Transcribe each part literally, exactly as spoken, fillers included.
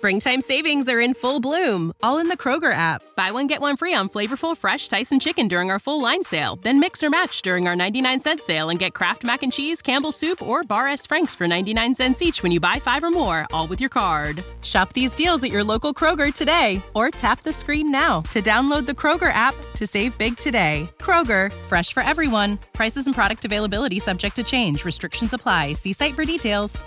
Springtime savings are in full bloom, all in the Kroger app. Buy one, get one free on flavorful fresh Tyson chicken during our full line sale. Then mix or match during our ninety-nine cent sale and get Kraft Mac and Cheese, Campbell's Soup, or Bar S. Frank's for ninety-nine cents each when you buy five or more, all with your card. Shop these deals at your local Kroger today, or tap the screen now to download the Kroger app to save big today. Kroger, fresh for everyone. Prices and product availability subject to change. Restrictions apply. See site for details.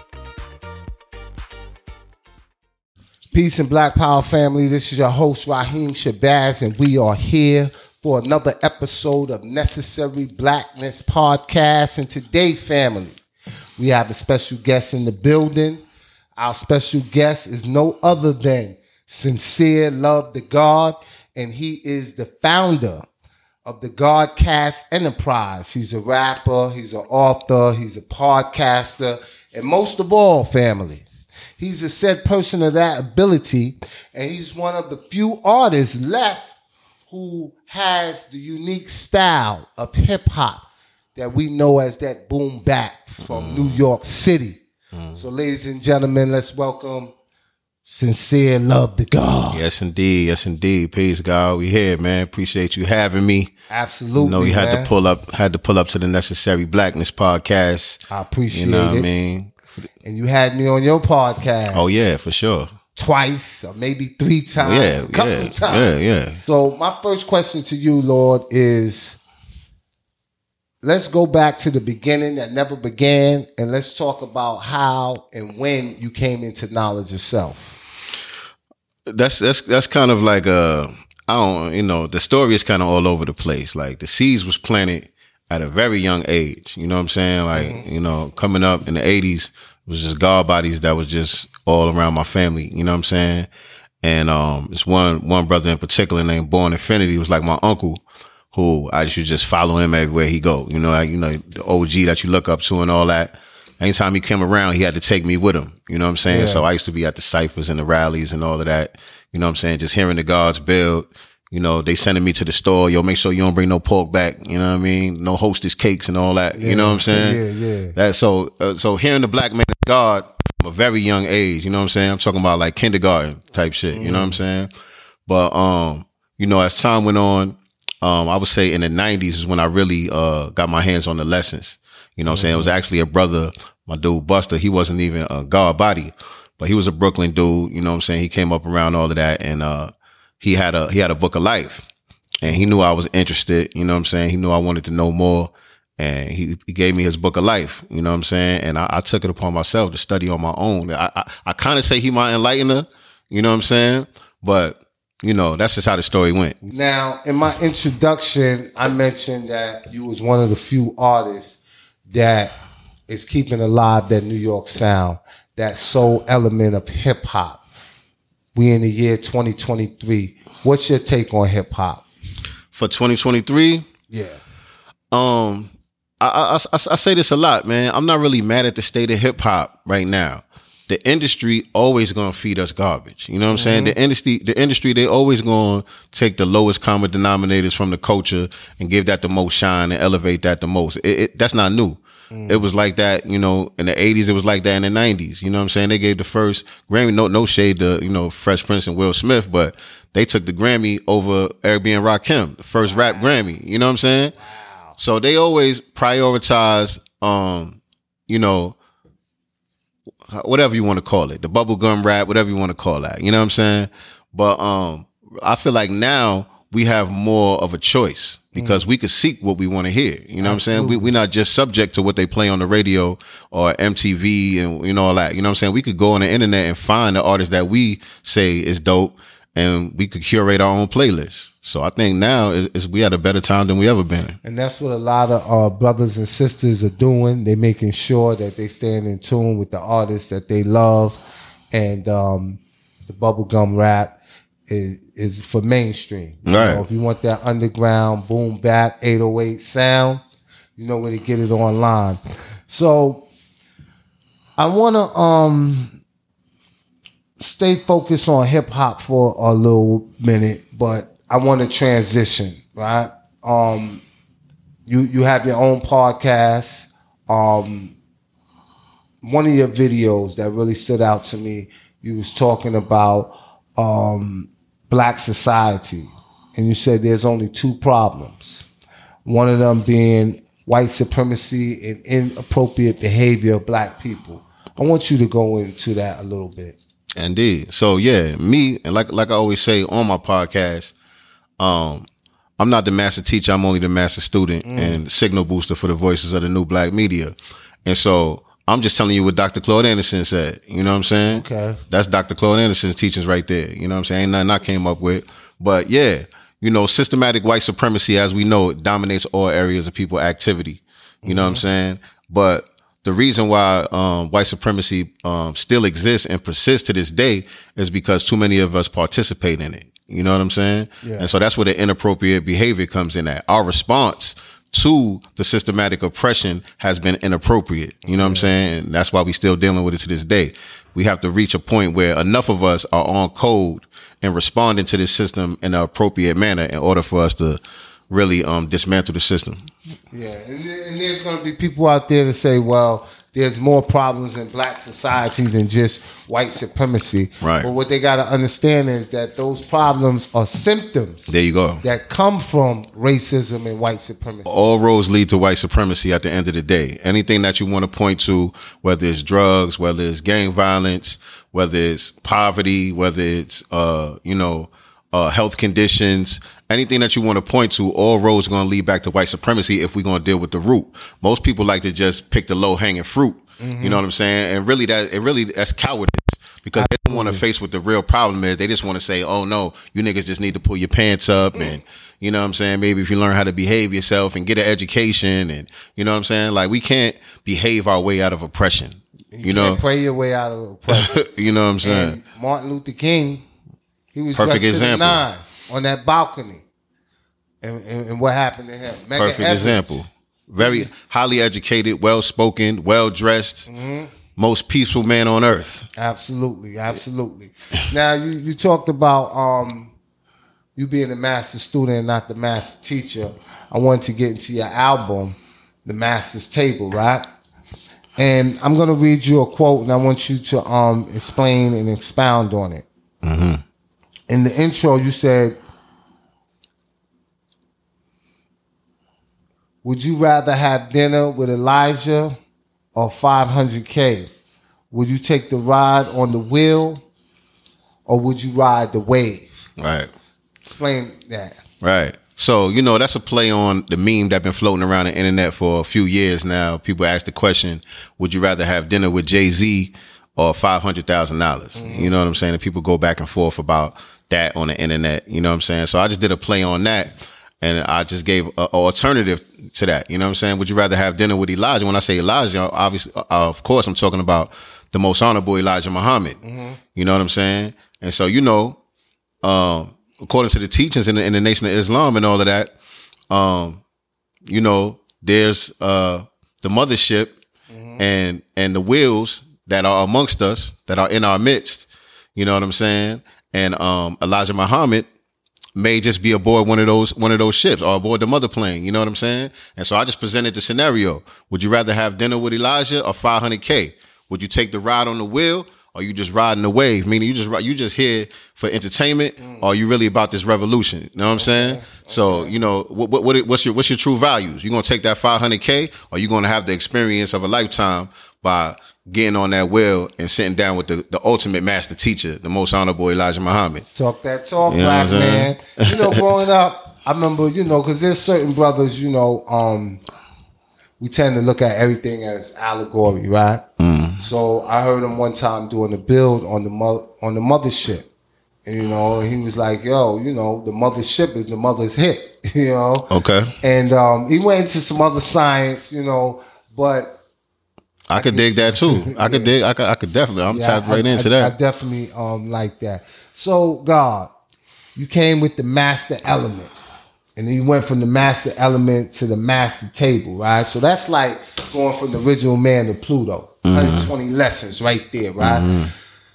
Peace and Black Power family. This is your host, Raheem Shabazz, and we are here for another episode of Necessary Blackness Podcast. And today, family, we have a special guest in the building. Our special guest is no other than Sincere Love the God, and he is the founder of the Godcast Enterprise. He's a rapper, he's an author, he's a podcaster, and most of all, family, he's a said person of that ability, and he's one of the few artists left who has the unique style of hip-hop that we know as that boom bap from mm. New York City. Mm. So, ladies and gentlemen, let's welcome Sincere Love the God. Yes, indeed. Yes, indeed. Peace, God. We here, man. Appreciate you having me. Absolutely. You know, you had man. to pull up, had to pull up to the Necessary Blackness Podcast. I appreciate it. You know what it. I mean? And you had me on your podcast. Oh yeah, for sure. Twice or maybe three times. Yeah, a couple yeah, of times. yeah, yeah. So my first question to you, Lord, is let's go back to the beginning that never began, and let's talk about how and when you came into knowledge of self. That's that's that's kind of like a I don't you know the story is kind of all over the place. Like the seeds was planted at a very young age, you know what I'm saying? Like, mm-hmm. you know, coming up in the eighties, it was just God bodies that was just all around my family, you know what I'm saying? And um, it's one one brother in particular named Born Infinity, was like my uncle, who I should just follow him everywhere he go. You know, like, you know, the O G that you look up to and all that. Anytime he came around, he had to take me with him, you know what I'm saying? Yeah. So I used to be at the ciphers and the rallies and all of that, you know what I'm saying? Just hearing the gods build. You know, they sending me to the store. Yo, make sure you don't bring no pork back. You know what I mean? No Hostess cakes and all that. Yeah, you know what I'm saying? Yeah, yeah. That so uh, so hearing the black man of God from a very young age. You know what I'm saying? I'm talking about like kindergarten type shit. Mm. You know what I'm saying? But um, you know, as time went on, um, I would say in the nineties is when I really uh got my hands on the lessons. You know what I'm mm-hmm. saying? It was actually a brother, my dude Buster. He wasn't even a God body, but he was a Brooklyn dude. You know what I'm saying? He came up around all of that, and uh. He had a he had a book of life, and he knew I was interested. You know what I'm saying? He knew I wanted to know more, and he, he gave me his book of life. You know what I'm saying? And I, I took it upon myself to study on my own. I I, I kind of say he my enlightener. You know what I'm saying? But you know, that's just how the story went. Now, in my introduction, I mentioned that you was one of the few artists that is keeping alive that New York sound, that soul element of hip hop. We in the year twenty twenty-three. What's your take on hip hop for twenty twenty-three? Yeah. Um, I, I, I, I say this a lot, man. I'm not really mad at the state of hip hop right now. The industry always gonna feed us garbage. You know what I'm mm-hmm. saying? The industry, the industry, they always gonna take the lowest common denominators from the culture and give that the most shine and elevate that the most. It, it, that's not new. It was like that, you know, in the eighties, it was like that in the nineties. You know what I'm saying? They gave the first Grammy, no no shade to, you know, Fresh Prince and Will Smith, but they took the Grammy over Eric B. and Rakim, the first wow. rap Grammy. You know what I'm saying? Wow. So they always prioritize, um, you know, whatever you want to call it, the bubblegum rap, whatever you want to call that. You know what I'm saying? But um, I feel like now we have more of a choice because mm. we could seek what we want to hear. You know Absolutely. What I'm saying? We, we're not just subject to what they play on the radio or M T V and, you know, all that. You know what I'm saying? We could go on the internet and find the artist that we say is dope, and we could curate our own playlist. So I think now is, is we had a better time than we ever been. And that's what a lot of uh, brothers and sisters are doing. They're making sure that they stand in tune with the artists that they love. And um, the bubblegum rap is, is for mainstream. You right. know, if you want that underground boom bap eight oh eight sound, you know where to get it online. So I want to um, stay focused on hip hop for a little minute, but I want to transition, right? Um, you you have your own podcast. Um, one of your videos that really stood out to me you was talking about um, black society, and you said there's only two problems. One of them being white supremacy and inappropriate behavior of black people. I want you to go into that a little bit. Indeed. So yeah, me, and like like I always say on my podcast, um, I'm not the master teacher, I'm only the master student mm. and signal booster for the voices of the new black media. And so I'm just telling you what Doctor Claude Anderson said. You know what I'm saying? Okay. That's Doctor Claude Anderson's teachings right there. You know what I'm saying? Ain't nothing I came up with. But yeah, you know, systematic white supremacy, as we know, it dominates all areas of people activity. You mm-hmm. know what I'm saying? But the reason why um, white supremacy um, still exists and persists to this day is because too many of us participate in it. You know what I'm saying? Yeah. And so that's where the inappropriate behavior comes in at. Our response to the systematic oppression has been inappropriate. You know what yeah. I'm saying? And that's why we still dealing with it to this day. We have to reach a point where enough of us are on code and responding to this system in an appropriate manner in order for us to really um, dismantle the system. Yeah, and, and there's going to be people out there to say, well, there's more problems in black society than just white supremacy. Right. But what they got to understand is that those problems are symptoms. There you go. That come from racism and white supremacy. All roads lead to white supremacy at the end of the day. Anything that you want to point to, whether it's drugs, whether it's gang violence, whether it's poverty, whether it's, uh, you know, uh, health conditions, anything that you want to point to, all roads are going to lead back to white supremacy if we're going to deal with the root. Most people like to just pick the low hanging fruit. Mm-hmm. You know what I'm saying? And really that, it really, that's cowardice because they don't want to face what the real problem is. They just want to say, oh no, you niggas just need to pull your pants up. Mm. And you know what I'm saying? Maybe if you learn how to behave yourself and get an education and you know what I'm saying? Like we can't behave our way out of oppression. You, you know, can't pray your way out of oppression. You know what I'm saying? And Martin Luther King, he was perfect dressed example to the nine on that balcony. And, and, and what happened to him? Mega Perfect Evans. example. Very highly educated, well spoken, well dressed, mm-hmm. most peaceful man on earth. Absolutely, absolutely. Now you, you talked about um, you being a master student and not the master teacher. I wanted to get into your album, The Master's Table, right? And I'm gonna read you a quote, and I want you to um, explain and expound on it. Mm-hmm. In the intro, you said, would you rather have dinner with Elijah or five hundred K? Would you take the ride on the wheel or would you ride the wave? Right. Explain that. Right. So, you know, that's a play on the meme that's been floating around the internet for a few years now. People ask the question, would you rather have dinner with Jay-Z or five hundred thousand dollars? Mm-hmm. You know what I'm saying? And people go back and forth about that on the internet. You know what I'm saying? So I just did a play on that. And I just gave an alternative to that. You know what I'm saying? Would you rather have dinner with Elijah? When I say Elijah, obviously, uh, of course, I'm talking about the most honorable Elijah Muhammad. Mm-hmm. You know what I'm saying? And so, you know, um, according to the teachings in the, in the Nation of Islam and all of that, um, you know, there's uh, the mothership mm-hmm. and and the wheels that are amongst us, that are in our midst. You know what I'm saying? And um, Elijah Muhammad may just be aboard one of those one of those ships or aboard the mother plane. You know what I'm saying? And so I just presented the scenario. Would you rather have dinner with Elijah or five hundred K? Would you take the ride on the wheel or you just riding the wave? Meaning you just you just here for entertainment mm. or are you really about this revolution? You know what I'm saying? Okay. So, you know, what, what what's your what's your true values? You going to take that five hundred K or you going to have the experience of a lifetime by getting on that wheel and sitting down with the, the ultimate master teacher, the most honorable Elijah Muhammad? Talk that talk, you know black man. saying? You know, growing up, I remember, you know, because there's certain brothers, you know, um, we tend to look at everything as allegory, right? Mm. So I heard him one time doing a build on the mo- on the mothership. And, you know, he was like, yo, you know, the mothership is the mother's hip, you know? Okay. And um, he went into some other science, you know, but I, I could dig that too. I could yeah. dig. I could. I could definitely. I'm yeah, tapped right I, into I, that. I definitely um like that. So God, you came with the master element, and then you went from the master element to the master table, right? So that's like going from the original man to Pluto. Mm-hmm. one hundred twenty lessons right there, right? Mm-hmm.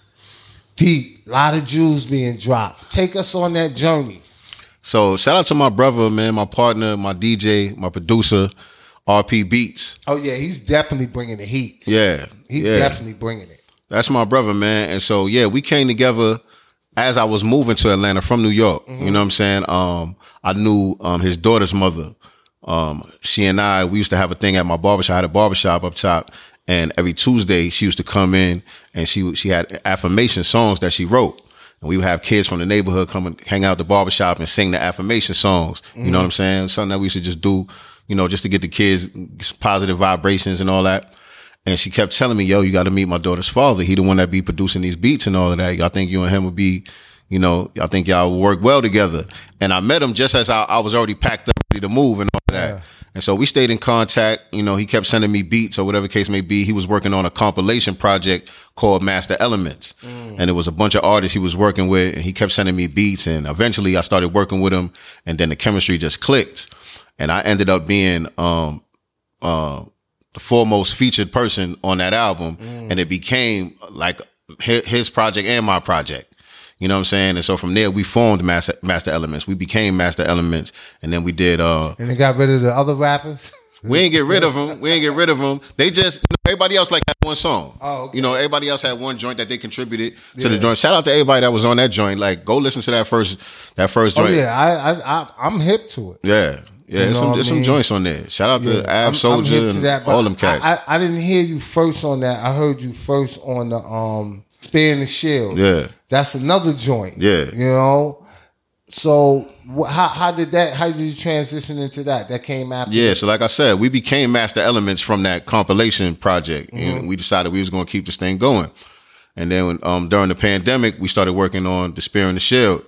Deep. A lot of jewels being dropped. Take us on that journey. So shout out to my brother, man, my partner, my D J, my producer, R P Beats. Oh yeah, he's definitely bringing the heat. Yeah, he's yeah. definitely bringing it. That's my brother, man. And so, yeah, we came together as I was moving to Atlanta from New York. Mm-hmm. You know what I'm saying? Um, I knew um, his daughter's mother. Um, she and I, we used to have a thing at my barbershop. I had a barbershop up top. And every Tuesday, she used to come in and she she had affirmation songs that she wrote. And we would have kids from the neighborhood come and hang out at the barbershop and sing the affirmation songs. Mm-hmm. You know what I'm saying? Something that we should just do, you know, just to get the kids positive vibrations and all that. And she kept telling me, yo, you got to meet my daughter's father. He the one that be producing these beats and all of that. I think you and him would be, you know, I think y'all would work well together. And I met him just as I, I was already packed up, ready to move and all of that. Yeah. And so we stayed in contact. You know, he kept sending me beats or whatever the case may be. He was working on a compilation project called Master Elements. Mm. And it was a bunch of artists he was working with. And he kept sending me beats. And eventually I started working with him. And then the chemistry just clicked. And I ended up being um, uh, the foremost featured person on that album. Mm. And it became like his project and my project. You know what I'm saying? And so from there, we formed Master, Master Elements. We became Master Elements. And then we did... Uh, and they got rid of the other rappers? We ain't get rid of them. We ain't get rid of them. They just... You know, everybody else like had one song. Oh, okay. You know, everybody else had one joint that they contributed to yeah. the joint. Shout out to everybody that was on that joint. Like, go listen to that first that first joint. Oh, yeah. I, I, I, I'm hip to it. Yeah. Yeah, there's some, there's some joints on there. Shout out yeah. to Ab Soldier and that, all them cats. I, I, I didn't hear you first on that. I heard you first on the um, Spear the Shield. Yeah. That's another joint. Yeah. You know? So wh- how how did that how did you transition into that? That came after? Yeah, so like I said, we became Master Elements from that compilation project. Mm-hmm. And we decided we was gonna keep this thing going. And then when, um during the pandemic, we started working on the Spear and the Shield.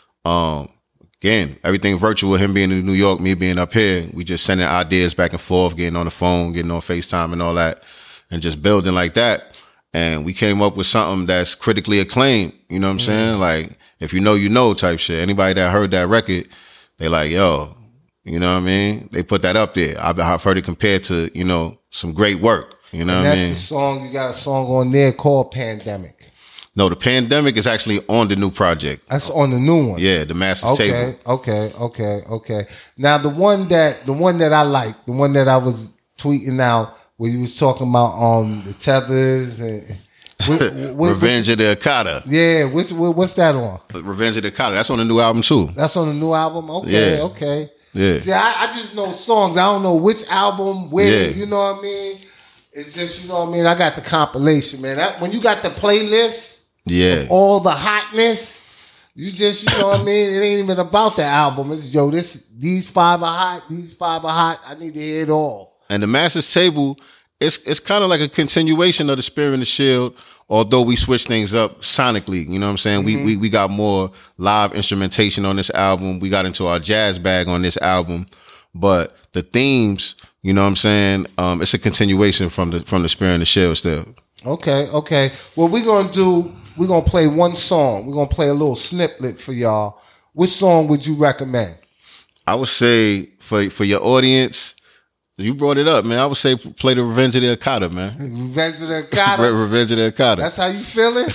Um again, everything virtual, him being in New York, me being up here, we just sending ideas back and forth, getting on the phone, getting on FaceTime and all that, and just building like that. And we came up with something that's critically acclaimed. You know what I'm mm. saying? Like, if you know, you know type shit. Anybody that heard that record, they like, yo, you know what I mean? They put that up there. I've, I've heard it compared to, you know, some great work. You know and what I mean? mean? That's the song, you got a song on there called Pandemic. No, the Pandemic is actually on the new project. That's on the new one. Yeah, the Master okay, Table. Okay, okay, okay. Now the one that the one that I like, the one that I was tweeting out, where you was talking about um the Tethers and what, what, Revenge of the Okada. Yeah, what's what, what's that on? Revenge of the Okada. That's on the new album too. That's on the new album. Okay, yeah. okay. Yeah. See, I, I just know songs. I don't know which album, where. Yeah. You know what I mean? It's just, you know what I mean. I got the compilation, man. That, when you got the playlist, yeah, all the hotness. You just, you know what I mean? It ain't even about the album. It's, yo, this, these five are hot. These five are hot. I need to hear it all. And the Master's Table, it's it's kind of like a continuation of the Spear and the Shield, although we switched things up sonically. You know what I'm saying? Mm-hmm. We, we we got more live instrumentation on this album. We got into our jazz bag on this album. But the themes, you know what I'm saying? Um, it's a continuation from the from the Spear and the Shield still. Okay, okay. Well, we're going to do, we're going to play one song. We're going to play a little snippet for y'all. Which song would you recommend? I would say for for your audience, you brought it up, man. I would say play the Revenge of the Okada, man. Revenge of the Okada? Re- Revenge of the Okada. That's how you feeling?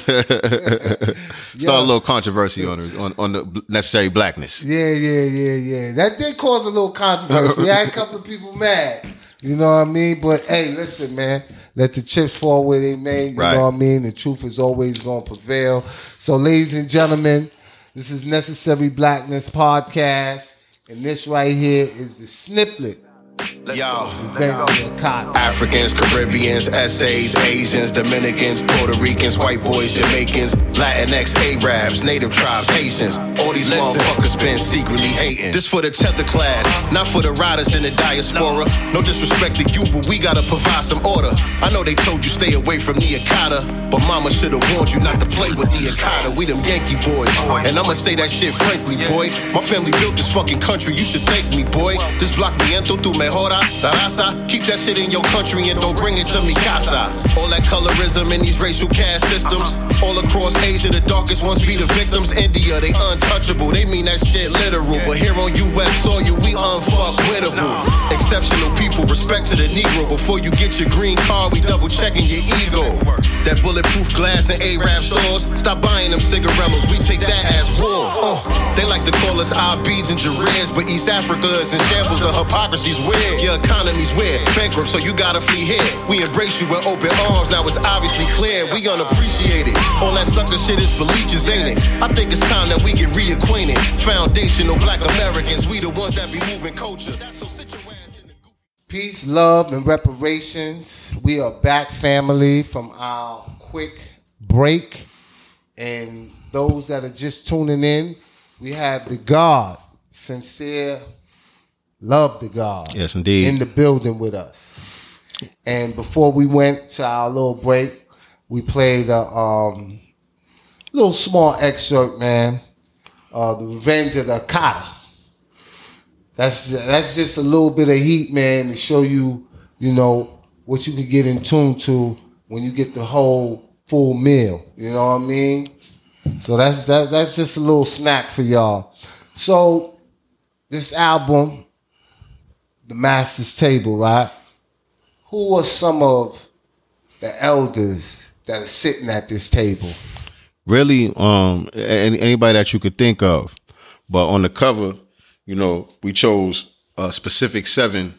Start a little controversy on the, on, on the Necessary Blackness. Yeah, yeah, yeah, yeah. That did cause a little controversy. I had a couple of people mad. You know what I mean? But hey, listen, man. Let the chips fall where they may. You right. know what I mean? The truth is always going to prevail. So, ladies and gentlemen, this is Necessary Blackness Podcast. And this right here is the snippet. Yo, Africans, Caribbeans, S As, Asians, Dominicans, Puerto Ricans, white boys, Jamaicans, Latinx, Arabs, native tribes, Haitians. All these Listen. motherfuckers been secretly hating. This for the tether class, not for the riders in the diaspora. No disrespect to you, but we gotta provide some order. I know they told you stay away from the Okada, but mama should've warned you not to play with the Okada. We them Yankee boys, and I'ma say that shit frankly, boy. My family built this fucking country, you should thank me, boy. This block me entro tu mejora. La raza, keep that shit in your country and don't bring it to mi casa. All that colorism in these racial caste systems, All across Asia, the darkest ones be the victims. India, they untouchable, they mean that shit literal. But here on U S soil, we unfuckwittable. Exceptional people, respect to the Negro. Before you get your green card, we double checking your ego. That bulletproof glass in A-Rap stores, stop buying them cigarellos, we take that as war. Uh, they like to call us Abids and Jareds, but East Africa is in shambles, the hypocrisy's weird. Your economy's weird, bankrupt, so you gotta flee here. We embrace you with open arms, now it's obviously clear, we unappreciated. All that sucker shit is for leeches, ain't it? I think it's time that we get reacquainted. Foundational black Americans, we the ones that be moving culture. So sit your ass in the goofy. Peace, love, and reparations. We are back, family, from our quick break. And those that are just tuning in, we have the God, Sincere Love the God. Yes, indeed. In the building with us. And before we went to our little break, we played a um, little small excerpt, man. Uh, the Revenge of the Okada. That's that's just a little bit of heat, man, to show you, you know, what you can get in tune to when you get the whole full meal. You know what I mean? So that's that, that's just a little snack for y'all. So this album, The Master's Table, right? Who are some of the elders that are sitting at this table? Really, um, any, anybody that you could think of. But on the cover, you know, we chose a specific seven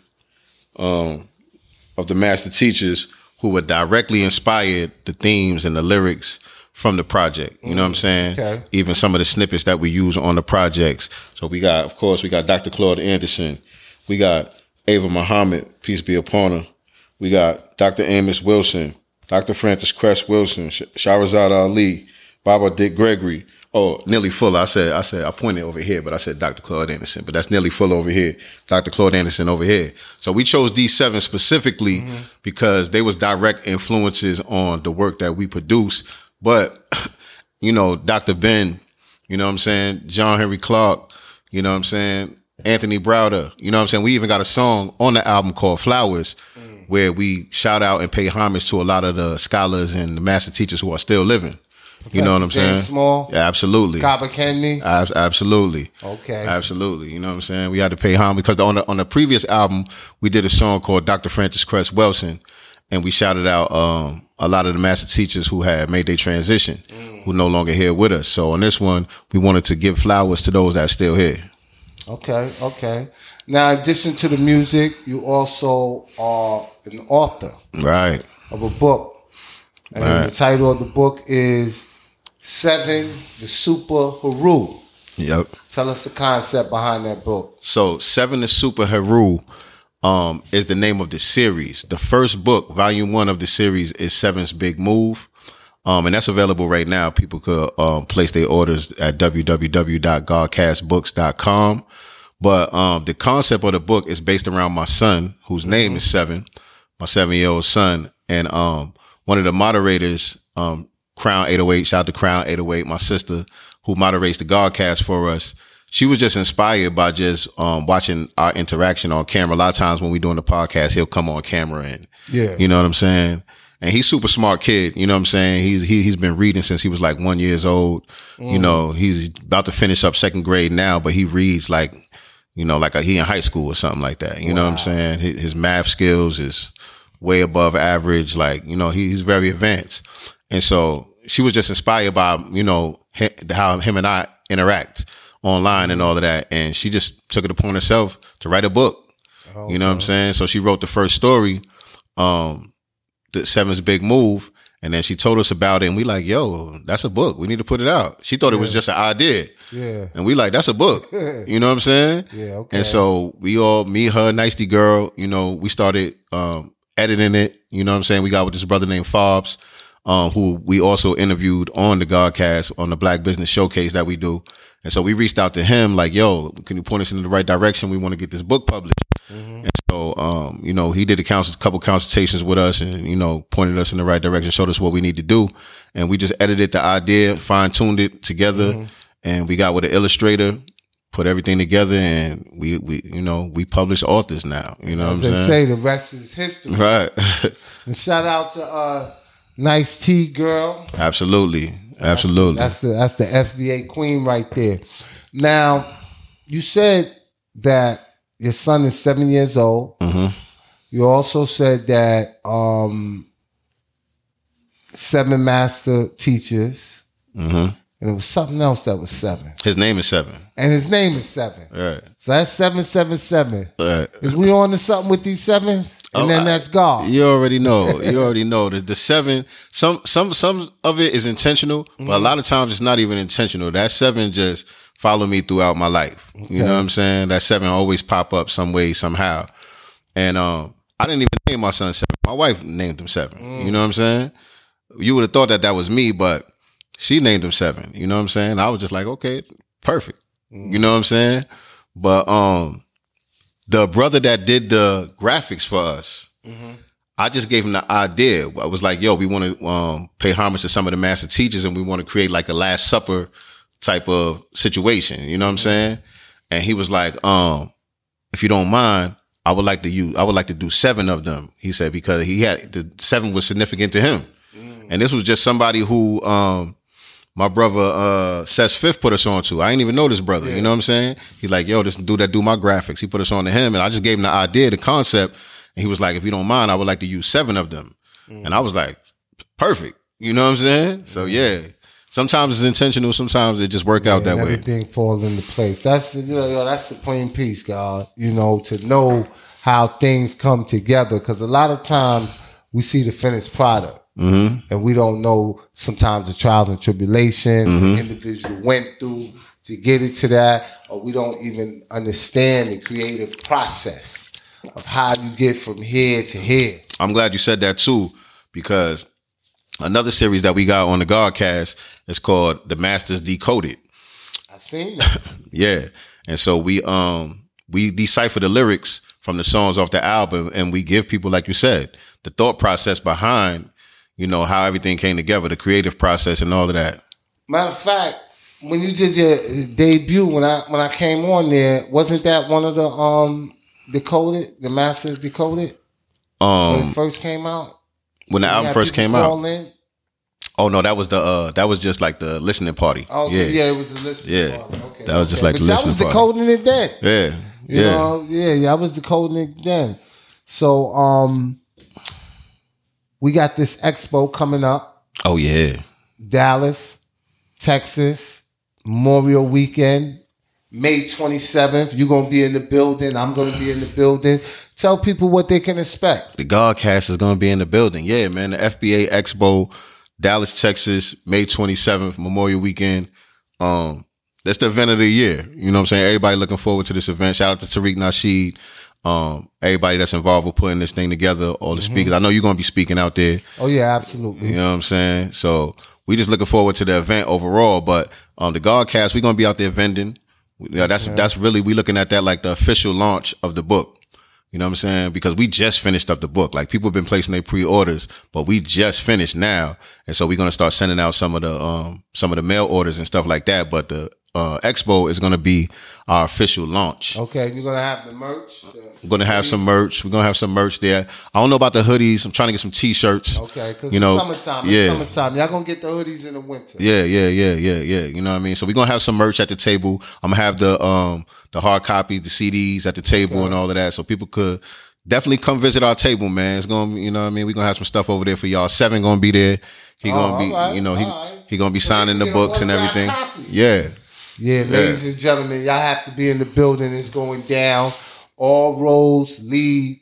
um, of the master teachers who were directly inspired the themes and the lyrics from the project. You know what I'm saying? Okay. Even some of the snippets that we use on the projects. So we got, of course, we got Doctor Claude Anderson. We got Ava Muhammad, peace be upon her. We got Doctor Amos Wilson, Doctor Francis Cress Wilson, Sh- Shahrazad Ali, Baba Dick Gregory. Oh, Nelly Fuller. I said, I said, I pointed over here, but I said Doctor Claude Anderson, but that's Nelly Fuller over here. Doctor Claude Anderson over here. So we chose these seven specifically mm-hmm. because they was direct influences on the work that we produce. But, you know, Doctor Ben, you know what I'm saying? John Henry Clark, you know what I'm saying? Anthony Browder, you know what I'm saying? We even got a song on the album called Flowers mm. where we shout out and pay homage to a lot of the scholars and the master teachers who are still living. You know what I'm saying? James Small? Yeah, absolutely. Kaba Kennedy? Ab- absolutely. Okay. Absolutely. You know what I'm saying? We had to pay homage because on the, on the previous album, we did a song called Doctor Francis Cress Wilson, and we shouted out um, a lot of the master teachers who had made their transition, mm. who no longer here with us. So on this one, we wanted to give flowers to those that are still here. Okay, okay. Now, in addition to the music, you also are an author. Right. Of a book. And right. the title of the book is Seven, the Super Heru. Yep. Tell us the concept behind that book. So, Seven, the Super Heru um, is the name of the series. The first book, volume one of the series, is Seven's Big Move. Um, and that's available right now. People could um, place their orders at w w w dot godcast books dot com. But um, the concept of the book is based around my son, whose mm-hmm. name is Seven, my seven-year-old son. And um, one of the moderators, um, Crown eight oh eight, shout out to Crown eight oh eight, my sister, who moderates the Godcast for us. She was just inspired by just um, watching our interaction on camera. A lot of times when we're doing the podcast, he'll come on camera and, yeah, you know what I'm saying? And he's super smart kid, you know what I'm saying? He's he, he's been reading since he was like one years old. Mm. You know, he's about to finish up second grade now, but he reads like, you know, like a, he in high school or something like that. You wow. know what I'm saying? His, his math skills is way above average. Like, you know, he, he's very advanced. And so she was just inspired by, you know, how him and I interact online and all of that. And she just took it upon herself to write a book. Oh, you know what I'm saying? So she wrote the first story, um, the Seven's Big Move. And then she told us about it and we like, yo, that's a book. We need to put it out. She thought yeah. it was just an idea. Yeah. And we like, that's a book. You know what I'm saying? Yeah, okay. And so we all, me, her, Nicety Girl, you know, we started um, editing it. You know what I'm saying? We got with this brother named Fobbs, um, who we also interviewed on the Godcast on the Black Business Showcase that we do. And so we reached out to him like, yo, can you point us in the right direction? We want to get this book published. Mm-hmm. And so, um, you know, he did a counsel, couple consultations with us and, you know, pointed us in the right direction, showed us what we need to do. And we just edited the idea, fine tuned it together. Mm-hmm. And we got with an illustrator, put everything together, and we, we you know, we publish authors now. You know As what I'm they saying? say, the rest is history. Right. And shout out to uh, Nice T girl. Absolutely. Absolutely. That's the, that's the, that's the F B A queen right there. Now, you said that your son is seven years old. Mm-hmm. You also said that um, seven master teachers. Mm-hmm. And it was something else that was seven. His name is Seven. And his name is Seven. Right. So that's seven, seven, seven. Right. Is we on to something with these sevens? And oh, then I, that's God. You already know. You already know that the seven. Some some some of it is intentional, mm-hmm. but a lot of times it's not even intentional. That seven just follow me throughout my life. Okay. You know what I'm saying? That seven always pop up some way somehow. And um, I didn't even name my son Seven. My wife named him Seven. Mm. You know what I'm saying? You would have thought that that was me, but she named him Seven. You know what I'm saying? I was just like, okay, perfect. Mm. You know what I'm saying? But um, the brother that did the graphics for us, mm-hmm. I just gave him the idea. I was like, yo, we want to um, pay homage to some of the master teachers, and we want to create like a Last Supper type of situation. You know what I'm saying? And he was like, um, if you don't mind, I would like to use, I would like to do seven of them. He said, because he had, the seven was significant to him. Mm. And this was just somebody who, um, my brother, uh, Seth Fifth put us on to. I ain't even know this brother. Yeah. You know what I'm saying? He's like, yo, this dude that do my graphics. He put us on to him. And I just gave him the idea, the concept. And he was like, if you don't mind, I would like to use seven of them. Mm. And I was like, perfect. You know what I'm saying? Mm. So yeah. Sometimes it's intentional. Sometimes it just work out yeah, that everything way. Everything falls into place. That's the, you know, that's the supreme piece, God. You know, to know how things come together. Because a lot of times we see the finished product, mm-hmm. and we don't know sometimes the trials and tribulation mm-hmm. the individual went through to get it to that, or we don't even understand the creative process of how you get from here to here. I'm glad you said that too, because another series that we got on the Godcast is called The Masters Decoded. I seen that. Yeah. And so we um we decipher the lyrics from the songs off the album, and we give people, like you said, the thought process behind, you know, how everything came together, the creative process and all of that. Matter of fact, when you did your debut, when I when I came on there, wasn't that one of the um Decoded, the Masters Decoded? Um when it first came out? When the album first came out. In? Oh no, that was the uh, that was just like the listening party. Oh yeah, yeah, it was the listening yeah. party. Okay, that was just okay. like but the listening party. I was decoding it then. Yeah, you yeah, know, yeah, yeah. I was decoding it then. So um, we got this expo coming up. Oh yeah, Dallas, Texas, Memorial Weekend, May twenty-seventh. You're gonna be in the building. I'm gonna be in the building. Tell people what they can expect. The Godcast is gonna be in the building. Yeah, man. The F B A Expo, Dallas, Texas, May twenty-seventh, Memorial Weekend. Um, that's the event of the year. You know what I'm saying? Everybody looking forward to this event. Shout out to Tariq Nasheed. Um, everybody that's involved with putting this thing together, all the mm-hmm. speakers. I know you're gonna be speaking out there. Oh yeah, absolutely. You know what I'm saying? So we just looking forward to the event overall. But um, the Godcast, we're gonna be out there vending. Yeah, that's yeah. that's really, we looking at that like the official launch of the book. You know what I'm saying? Because we just finished up the book. Like, people have been placing their pre-orders, but we just finished now. And so we're going to start sending out some of the, um, some of the mail orders and stuff like that. But the, uh, expo is going to be our official launch. Okay. You're going to have the merch. The We're going to have some merch. We're going to have some merch there. I don't know about the hoodies. I'm trying to get some t-shirts. Okay. Cause you know, it's summertime. It's yeah. summertime. Y'all going to get the hoodies in the winter. Yeah. Yeah. Yeah. Yeah. Yeah. You know what I mean? So we're going to have some merch at the table. I'm going to have the, um, the hard copies, the C Ds at the table okay. and all of that. So people could definitely come visit our table, man. It's going to, you know what I mean? We're going to have some stuff over there for y'all. Seven going to be there. He going to oh, be, right, you know, he, right. he going to be so signing the books and everything. Yeah. Yeah, ladies yeah. and gentlemen, y'all have to be in the building. It's going down. All roads lead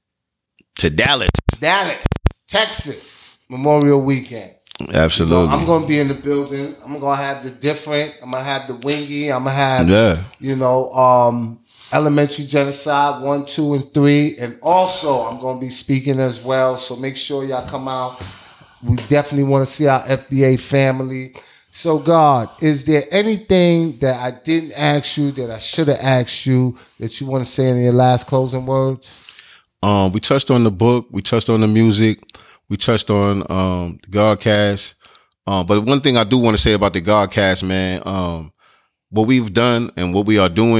to Dallas. Dallas, Texas, Memorial Weekend. Absolutely. You know, I'm going to be in the building. I'm going to have the different. I'm going to have the wingy. I'm going to have, yeah. you know, um, Elementary Genocide one, two, and three. And also, I'm going to be speaking as well. So make sure y'all come out. We definitely want to see our F B A family. So, God, is there anything that I didn't ask you that I should have asked you that you want to say in your last closing words? Um, we touched on the book. We touched on the music. We touched on um, the Godcast. Um, but one thing I do want to say about the Godcast, man, um, what we've done and what we are doing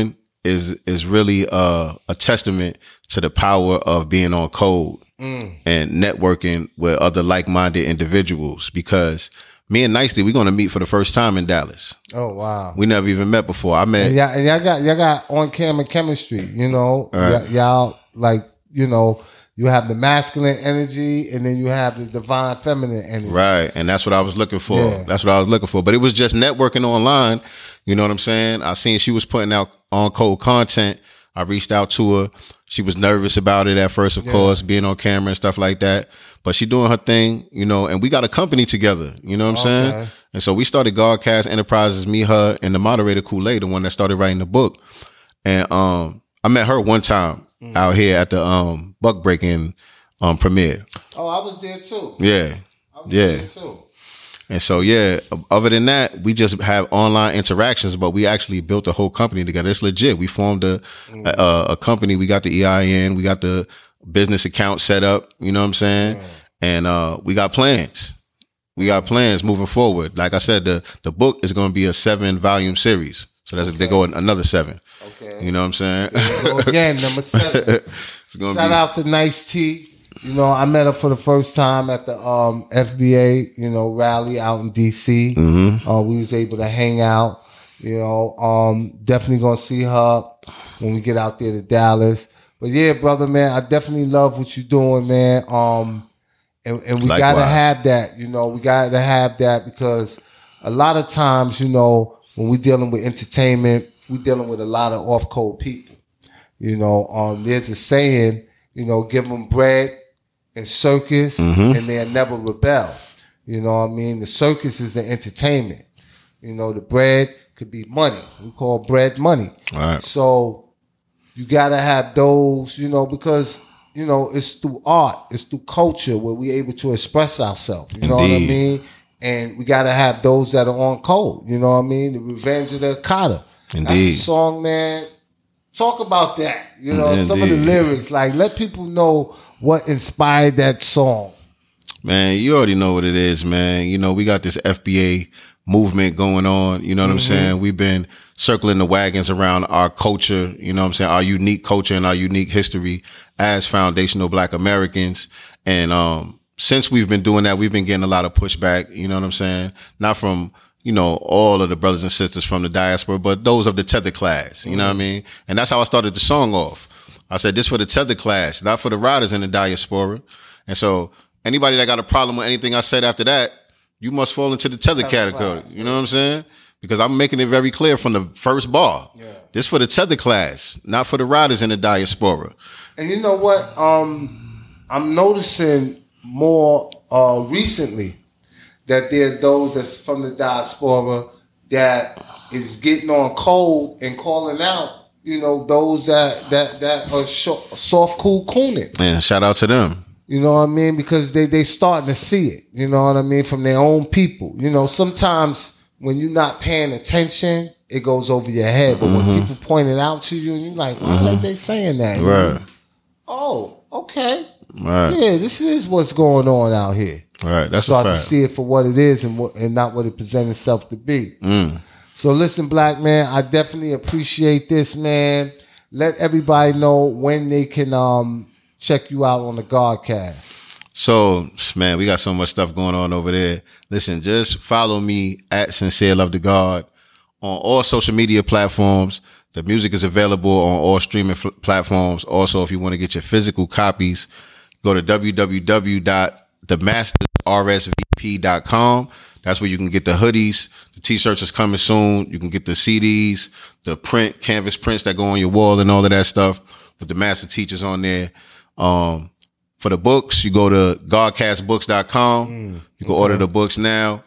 is is really uh, a testament to the power of being on code mm. and networking with other like-minded individuals. Because me and Nicely, we're going to meet for the first time in Dallas. Oh, wow. We never even met before. I met... And y'all, and y'all got y'all got on-camera chemistry, you know? Right. Y- y'all, like, you know, you have the masculine energy and then you have the divine feminine energy. Right, and that's what I was looking for. Yeah. That's what I was looking for. But it was just networking online. You know what I'm saying? I seen she was putting out on-code content. I reached out to her. She was nervous about it at first, of yeah. course, being on camera and stuff like that. But she doing her thing, you know, and we got a company together, you know what I'm okay. saying? And so we started Godcast Enterprises, me, her, and the moderator Kool-Aid, the one that started writing the book. And um, I met her one time mm. out here at the um, Buck Breaking um, premiere. Oh, I was there too. Yeah. I was yeah. there too. And so, yeah, other than that, we just have online interactions, but we actually built a whole company together. It's legit. We formed a, mm. a, a company. We got the E I N. We got the business account set up. You know what I'm saying? Mm. And uh, we got plans. We got plans moving forward. Like I said, the, the book is going to be a seven volume series. So that's okay. They go another seven. Okay. You know what I'm saying? Go again, number seven. It's gonna Shout be... out to Nice T. You know, I met her for the first time at the um, F B A, you know, rally out in D C. Mm-hmm. Uh, we was able to hang out. You know, um, definitely gonna see her when we get out there to Dallas. But yeah, brother, man, I definitely love what you're doing, man. Um, and, and we Likewise. gotta have that. You know, we gotta have that because a lot of times, you know, when we're dealing with entertainment, we're dealing with a lot of off-code people. You know, um, there's a saying, you know, give them bread and circus, mm-hmm. and they'll never rebel. You know what I mean? The circus is the entertainment. You know, the bread could be money. We call bread money. All right. So you gotta have those, you know, because, you know, it's through art, it's through culture where we're able to express ourselves. You Indeed. know what I mean? And we gotta have those that are on code. You know what I mean? The Revenge of the Okada. Indeed. That's a song, man. Talk about that. You know, Indeed. some of the lyrics. Like, let people know what inspired that song. Man, you already know what it is, man. You know, we got this F B A movement going on. You know what mm-hmm. I'm saying? We've been circling the wagons around our culture, you know what I'm saying? Our unique culture and our unique history as foundational Black Americans. And um, since we've been doing that, we've been getting a lot of pushback, you know what I'm saying? Not from, you know, all of the brothers and sisters from the diaspora, but those of the tethered class, you mm-hmm. know what I mean? And that's how I started the song off. I said, this for the tethered class, not for the riders in the diaspora. And so anybody that got a problem with anything I said after that, you must fall into the tethered category. You know what I'm saying? Because I'm making it very clear from the first bar. Yeah. This for the tethered class, not for the riders in the diaspora. And you know what? Um, I'm noticing more uh, recently that there are those that's from the diaspora that is getting on code and calling out, you know, those that that that are sh- soft, cool cooning. Yeah, shout out to them. You know what I mean? Because they they starting to see it. You know what I mean? From their own people. You know, sometimes when you're not paying attention, it goes over your head. But mm-hmm. when people point it out to you, and you're like, why mm-hmm. are they saying that? Right. You, oh, okay. Right. Yeah, this is what's going on out here. Right. That's Start a fact. to see it for what it is and what, and not what it presents itself to be. Mm. So listen, Black man, I definitely appreciate this, man. Let everybody know when they can um, check you out on the Godcast. So, man, we got so much stuff going on over there. Listen, just follow me at Sincere Love to God on all social media platforms. The music is available on all streaming f- platforms. Also, if you want to get your physical copies, go to w w w dot the masters r s v p dot com. That's where you can get the hoodies. The t-shirts is coming soon. You can get the C Ds, the print, canvas prints that go on your wall and all of that stuff with the master teachers on there. Um, for the books, you go to godcast books dot com. Mm, you can okay. order the books now.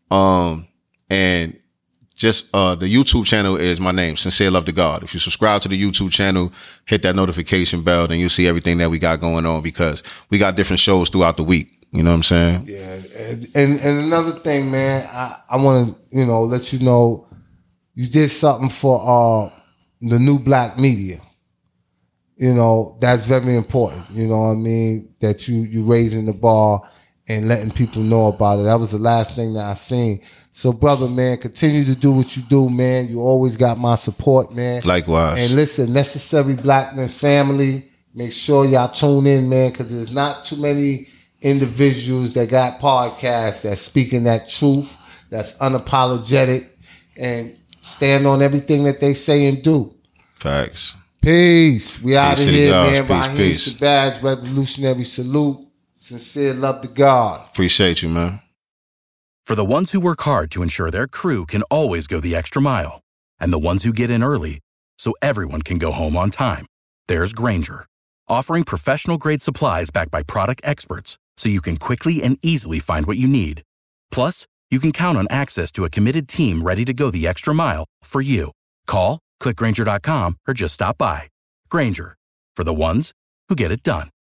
Um, and just, uh, the YouTube channel is my name, Sincere Love to God. If you subscribe to the YouTube channel, hit that notification bell, then you'll see everything that we got going on because we got different shows throughout the week. You know what I'm saying? Yeah. And and, and another thing, man, I, I want to, you know, let you know you did something for uh, the new Black media. You know, that's very important. You know what I mean? That you, you raising the bar and letting people know about it. That was the last thing that I seen. So, brother, man, continue to do what you do, man. You always got my support, man. Likewise. And listen, Necessary Blackness family, make sure y'all tune in, man, because there's not too many individuals that got podcasts that's speaking that truth, that's unapologetic, and stand on everything that they say and do. Facts. Peace. We out of here, man. Raheem Peace, Shabazz, revolutionary salute. Sincere love to God. Appreciate you, man. For the ones who work hard to ensure their crew can always go the extra mile, and the ones who get in early so everyone can go home on time, there's Grainger, offering professional-grade supplies backed by product experts so you can quickly and easily find what you need. Plus, you can count on access to a committed team ready to go the extra mile for you. Call, click Grainger dot com, or just stop by. Grainger, for the ones who get it done.